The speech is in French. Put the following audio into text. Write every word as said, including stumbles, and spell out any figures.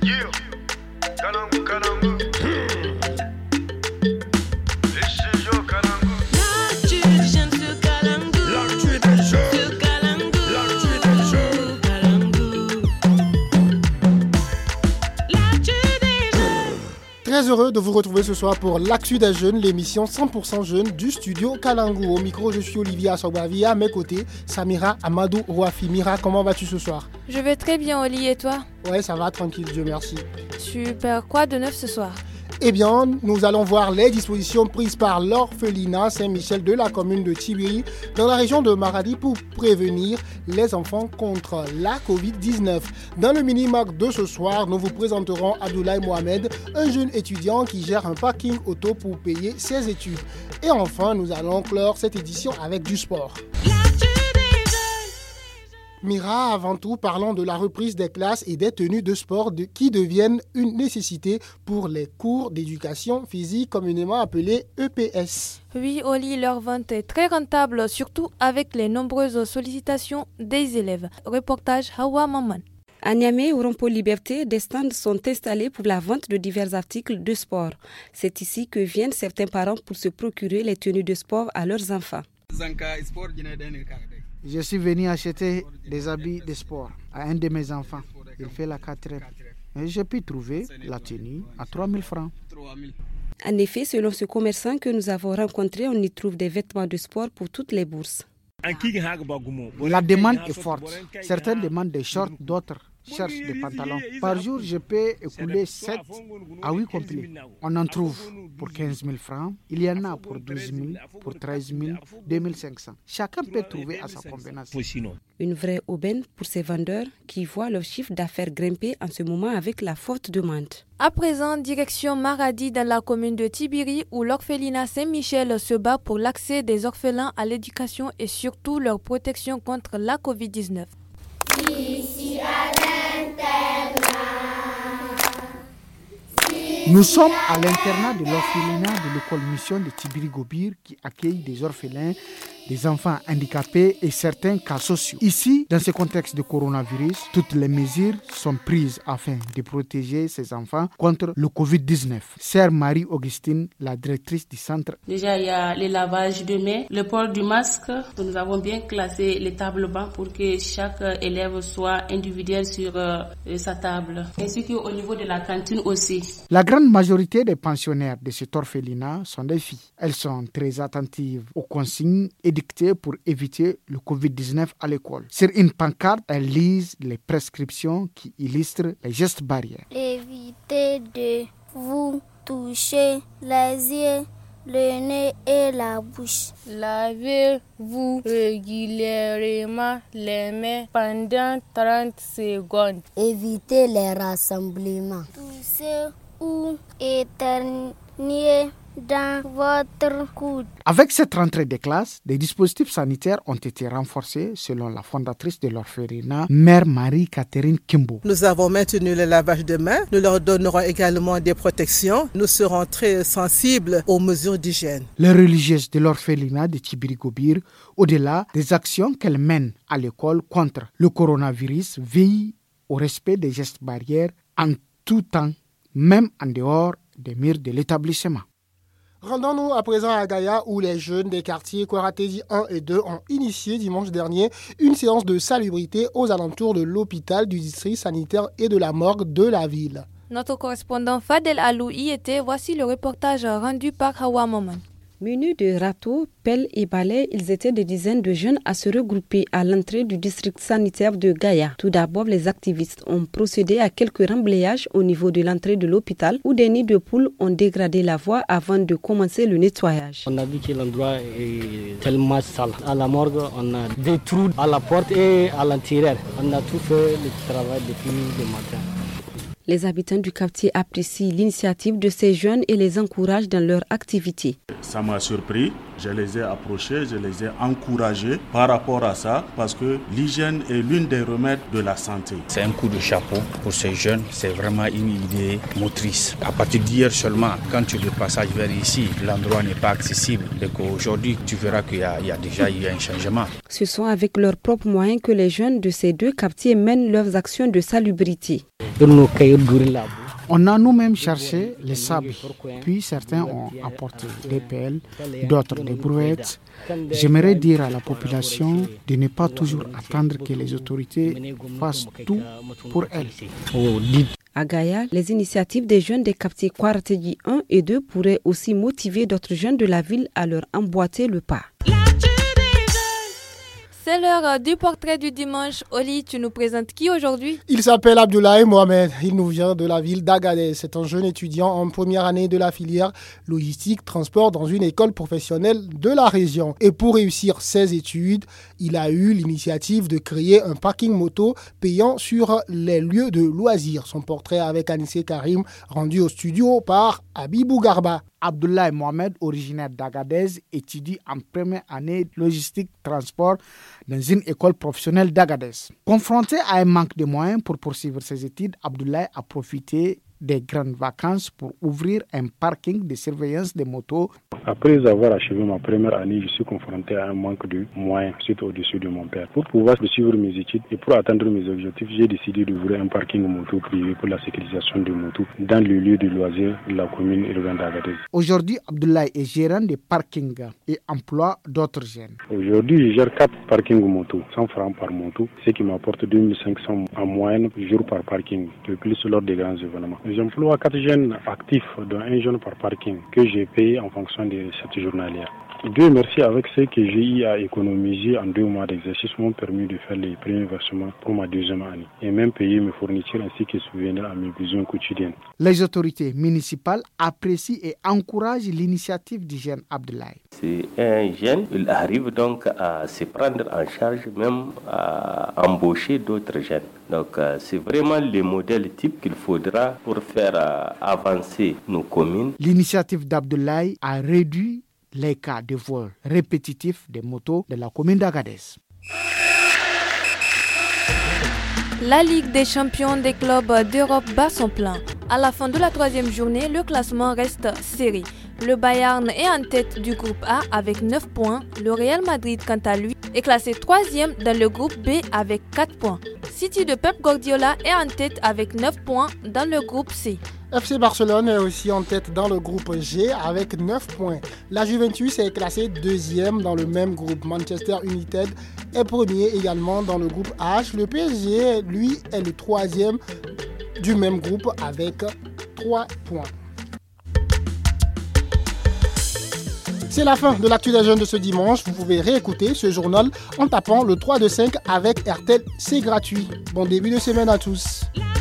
Yeah, Kalangu, Kalangu. Les studios Kalangu. L'actu des jeunes sur Kalangu. L'actu des jeunes. Sur Kalangu. L'actu des jeunes. Kalangu. L'actu des jeunes. Très heureux de vous retrouver ce soir pour l'Actu des jeunes, l'émission cent pour cent jeune du studio Kalangu. Au micro, je suis Olivier Assobavi. À mes côtés, Samira Amadou Rouafi. Mira, comment vas-tu ce soir? Je vais très bien, Oli, et toi? Ouais, ça va, tranquille, Dieu merci. Super, quoi de neuf ce soir? Eh bien, nous allons voir les dispositions prises par l'orphelinat Saint-Michel de la commune de Tibiri dans la région de Maradi pour prévenir les enfants contre la covid dix-neuf. Dans le mini-marque de ce soir, nous vous présenterons Abdoulaye Mohamed, un jeune étudiant qui gère un parking auto pour payer ses études. Et enfin, nous allons clore cette édition avec du sport. L'actu des jeunes. Mira, avant tout, parlons de la reprise des classes et des tenues de sport de, qui deviennent une nécessité pour les cours d'éducation physique communément appelés E P S. Oui, Oli, leur vente est très rentable, surtout avec les nombreuses sollicitations des élèves. Reportage Hawa Maman. À Niamey, au rond-point Liberté, des stands sont installés pour la vente de divers articles de sport. C'est ici que viennent certains parents pour se procurer les tenues de sport à leurs enfants. Je suis venu acheter des habits de sport à un de mes enfants. Il fait la quatrième. Et j'ai pu trouver la tenue à trois mille francs. En effet, selon ce commerçant que nous avons rencontré, on y trouve des vêtements de sport pour toutes les bourses. La demande est forte. Certains demandent des shorts, d'autres cherchent des pantalons. Par jour, je peux écouler sept à huit complets. On en trouve pour quinze mille francs. Il y en a pour douze mille, pour treize mille, deux mille cinq cents. Chacun peut trouver à sa convenance. Une vraie aubaine pour ces vendeurs qui voient leur chiffre d'affaires grimper en ce moment avec la forte demande. À présent, direction Maradi dans la commune de Tibiri où l'orphelinat Saint-Michel se bat pour l'accès des orphelins à l'éducation et surtout leur protection contre la covid dix-neuf. Ici à l'internat. Nous sommes à l'internat de l'orphelinat de l'école mission de Tibiri-Gobir qui accueille des orphelins, des enfants handicapés et certains cas sociaux. Ici, dans ce contexte de coronavirus, toutes les mesures sont prises afin de protéger ces enfants contre le covid dix-neuf. Sœur Marie-Augustine, la directrice du centre. Déjà, il y a le lavage de mains, le port du masque. Nous avons bien classé les tables bancs pour que chaque élève soit individuel sur euh, sa table. Ainsi qu'au niveau de la cantine aussi. La grande majorité des pensionnaires de cet orphelinat sont des filles. Elles sont très attentives aux consignes édictées pour éviter le covid dix-neuf à l'école. Sur une pancarte, elles lisent les prescriptions qui illustrent les gestes barrières. Évitez de vous toucher les yeux, le nez et la bouche. Lavez-vous régulièrement les mains pendant trente secondes. Évitez les rassemblements. Toussez ou éternuez dans votre coude. Avec cette rentrée des classes, des dispositifs sanitaires ont été renforcés selon la fondatrice de l'orphelinat, Mère Marie-Catherine Kimbo. Nous avons maintenu le lavage de mains. Nous leur donnerons également des protections. Nous serons très sensibles aux mesures d'hygiène. Les religieuses de l'orphelinat de Tibiri-Gobir, au-delà des actions qu'elles mènent à l'école contre le coronavirus, veillent au respect des gestes barrières en tout temps, même en dehors des murs de l'établissement. Rendons-nous à présent à Gaïa où les jeunes des quartiers Kwaratedi un et deux ont initié dimanche dernier une séance de salubrité aux alentours de l'hôpital, du district sanitaire et de la morgue de la ville. Notre correspondant Fadel Alou y était. Voici le reportage rendu par Hawa Maman. Munis de râteaux, pelles et balais, ils étaient des dizaines de jeunes à se regrouper à l'entrée du district sanitaire de Gaïa. Tout d'abord, les activistes ont procédé à quelques remblayages au niveau de l'entrée de l'hôpital où des nids de poules ont dégradé la voie avant de commencer le nettoyage. On a vu que l'endroit est tellement sale. À la morgue, on a des trous à la porte et à l'intérieur. On a tout fait le travail depuis le matin. Les habitants du quartier apprécient l'initiative de ces jeunes et les encouragent dans leur activité. Ça m'a surpris. Je les ai approchés, je les ai encouragés par rapport à ça parce que l'hygiène est l'une des remèdes de la santé. C'est un coup de chapeau pour ces jeunes, c'est vraiment une idée motrice. À partir d'hier seulement, quand tu es de passage vers ici, l'endroit n'est pas accessible. Et qu'aujourd'hui, tu verras qu'il y a, il y a déjà eu un changement. Ce sont avec leurs propres moyens que les jeunes de ces deux quartiers mènent leurs actions de salubrité. On a nous-mêmes cherché les sables, puis certains ont apporté des pelles, d'autres des brouettes. J'aimerais dire à la population de ne pas toujours attendre que les autorités fassent tout pour elles. À Gaïa, les initiatives des jeunes des quartiers Kwarategi un et deux pourraient aussi motiver d'autres jeunes de la ville à leur emboîter le pas. C'est l'heure du portrait du dimanche. Oli, tu nous présentes qui aujourd'hui? Il s'appelle Abdoulaye Mohamed. Il nous vient de la ville d'Agadez. C'est un jeune étudiant en première année de la filière logistique transport dans une école professionnelle de la région. Et pour réussir ses études, il a eu l'initiative de créer un parking moto payant sur les lieux de loisirs. Son portrait avec Anissé Karim, rendu au studio par Abibou Garba. Abdoulaye Mohamed, originaire d'Agadez, étudie en première année de logistique transport dans une école professionnelle d'Agadez. Confronté à un manque de moyens pour poursuivre ses études, Abdoulaye a profité des grandes vacances pour ouvrir un parking de surveillance des motos. Après avoir achevé ma première année, je suis confronté à un manque de moyens suite au-dessus de mon père. Pour pouvoir suivre mes études et pour atteindre mes objectifs, j'ai décidé d'ouvrir un parking moto privé pour la sécurisation des motos dans le lieu de loisirs de la commune urbaine d'Agadez. Aujourd'hui, Abdoulaye est gérant des parkings et emploie d'autres jeunes. Aujourd'hui, je gère quatre parkings moto, cent francs par moto, ce qui m'apporte deux mille cinq cents en moyenne jour par parking, de plus lors des grands événements. J'emploie quatre jeunes actifs, dont un jeune par parking, que j'ai payé en fonction de cette journalière. Dieu merci, avec ce que j'ai eu à économiser en deux mois d'exercice m'ont permis de faire les premiers versements pour ma deuxième année et même payer mes fournitures ainsi que subvenir à mes besoins quotidiens. Les autorités municipales apprécient et encouragent l'initiative du jeune Abdoulaye. C'est un jeune, il arrive donc à se prendre en charge, même à embaucher d'autres jeunes. Donc euh, c'est vraiment le modèle type qu'il faudra pour faire euh, avancer nos communes. L'initiative d'Abdoulaye a réduit les cas de vol répétitifs des motos de la commune d'Agadez. La Ligue des champions des clubs d'Europe bat son plein. À la fin de la troisième journée, le classement reste serré. Le Bayern est en tête du groupe A avec neuf points. Le Real Madrid, quant à lui, est classé troisième dans le groupe B avec quatre points. City de Pep Guardiola est en tête avec neuf points dans le groupe C. F C Barcelone est aussi en tête dans le groupe G avec neuf points. La Juventus est classée deuxième dans le même groupe. Manchester United est premier également dans le groupe H. Le P S G, lui, est le troisième du même groupe avec trois points. C'est la fin de l'actu des jeunes de ce dimanche. Vous pouvez réécouter ce journal en tapant le trois deux cinq avec R T L. C'est gratuit. Bon début de semaine à tous.